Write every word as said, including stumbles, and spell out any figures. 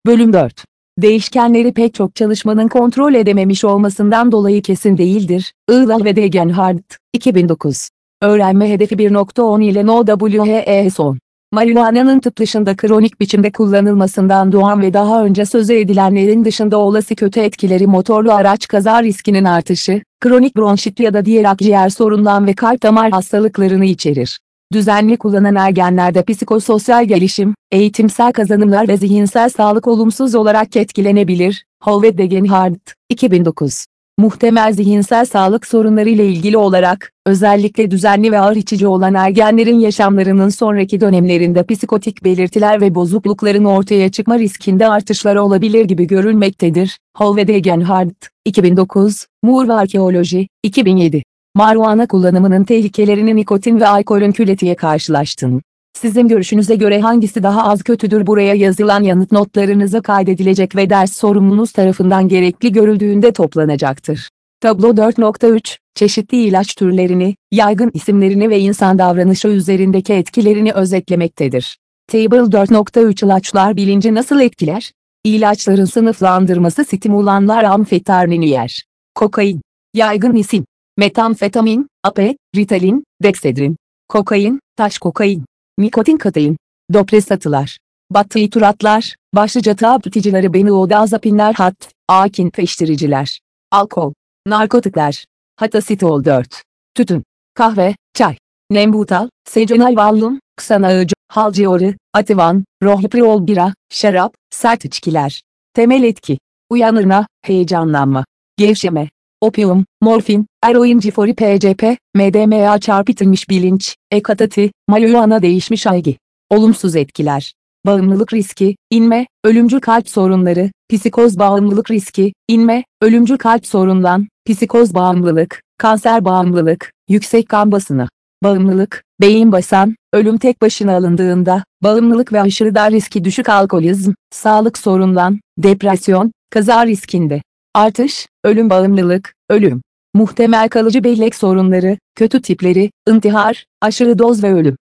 Bölüm dört. Değişkenleri pek çok çalışmanın kontrol edememiş olmasından dolayı kesin değildir. Iğlal ve Degenhardt, iki bin dokuz. Öğrenme hedefi bir nokta on ile N W H E son. Marihuana'nın tıp dışında kronik biçimde kullanılmasından doğan ve daha önce sözü edilenlerin dışında olası kötü etkileri motorlu araç kaza riskinin artışı, kronik bronşit ya da diğer akciğer sorunları ve kalp damar hastalıklarını içerir. Düzenli kullanan ergenlerde psikososyal gelişim, eğitimsel kazanımlar ve zihinsel sağlık olumsuz olarak etkilenebilir. Hall ve Degenhardt, iki bin dokuz. Muhtemel zihinsel sağlık sorunları ile ilgili olarak, özellikle düzenli ve ağır içici olan ergenlerin yaşamlarının sonraki dönemlerinde psikotik belirtiler ve bozuklukların ortaya çıkma riskinde artışlar olabilir gibi görülmektedir. Hall ve Degenhardt, iki bin dokuz, Moore ve Arkeoloji, iki bin yedi. Marihuana kullanımının tehlikelerini nikotin ve alkolün kületiye karşılaştın. Sizin görüşünüze göre hangisi daha az kötüdür? Buraya yazılan yanıt notlarınıza kaydedilecek ve ders sorumlunuz tarafından gerekli görüldüğünde toplanacaktır. Tablo dört nokta üç, çeşitli ilaç türlerini, yaygın isimlerini ve insan davranışı üzerindeki etkilerini özetlemektedir. Table dört nokta üç ilaçlar bilinci nasıl etkiler? İlaçların sınıflandırması stimulanlar amfetaminiyer. Kokain. Yaygın isim. Metamfetamin, A P, Ritalin, Dexedrin. Kokain, taş kokain. Nikotin katein. Dopresatılar. Barbituratlar, başlıca tableticileri benzodiazepinler hat, akin peştiriciler. Alkol. Narkotikler. Hatasitol dört. Tütün. Kahve, çay. Nembutal, seconal vallum, ksanağıcı, halciori, ativan, rohypnol bira, şarap, sert içkiler. Temel etki. Uyanırma, heyecanlanma. Gevşeme. Opium, morfin, eroin cifori P C P, M D M A çarpıtılmış bilinç, ekatati, marihuana değişmiş algı. Olumsuz etkiler. Bağımlılık riski, inme, ölümcül kalp sorunları, psikoz bağımlılık riski, inme, ölümcül kalp sorunlan, psikoz bağımlılık, kanser bağımlılık, yüksek kan basını. Bağımlılık, beyin basan, ölüm tek başına alındığında, bağımlılık ve aşırı dar riski düşük alkolizm, sağlık sorunlan, depresyon, kaza riskinde. Artış, ölüm bağımlılık, ölüm. Muhtemel kalıcı bellek sorunları, kötü tipleri, intihar, aşırı doz ve ölüm.